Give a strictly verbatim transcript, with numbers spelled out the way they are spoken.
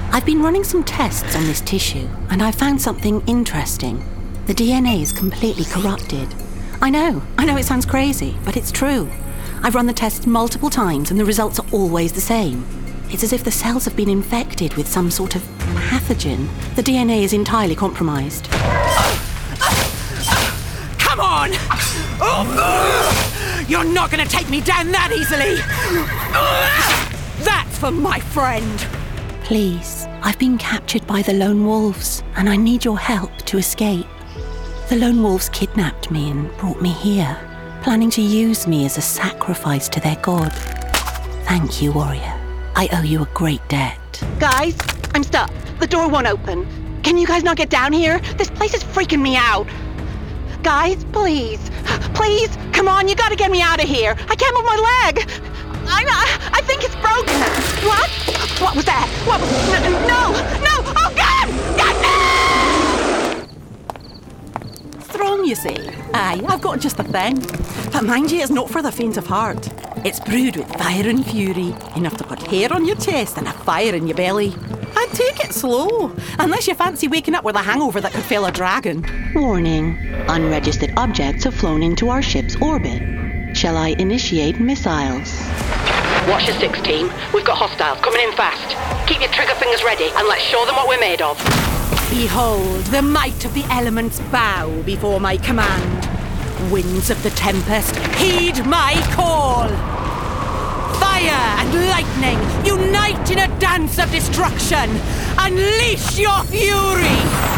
I've been running some tests on this tissue, and I found something interesting. The D N A is completely corrupted. I know, I know it sounds crazy, but it's true. I've run the tests multiple times, and the results are always the same. It's as if the cells have been infected with some sort of pathogen. The D N A is entirely compromised. Come on! Oh, you're not going to take me down that easily! That's for my friend! Please, I've been captured by the Lone Wolves, and I need your help to escape. The Lone Wolves kidnapped me and brought me here, planning to use me as a sacrifice to their god. Thank you, warrior. I owe you a great debt. Guys, I'm stuck. The door won't open. Can you guys not get down here? This place is freaking me out. Guys, please. Please, come on, you gotta get me out of here. I can't move my leg. I, I, I think it's broken. What? What was that? What was... No! No! Oh, God! God! Strong, you say? Aye, I've got just the thing. But mind you, it's not for the faint of heart. It's brewed with fire and fury, enough to put hair on your chest and a fire in your belly. And take it slow, unless you fancy waking up with a hangover that could fell a dragon. Warning. Unregistered objects have flown into our ship's orbit. Shall I initiate missiles? Watch your six, team. We've got hostiles coming in fast. Keep your trigger fingers ready and let's show them what we're made of. Behold, the might of the elements bow before my command. Winds of the tempest, heed my call! Fire and lightning, unite in a dance of destruction! Unleash your fury!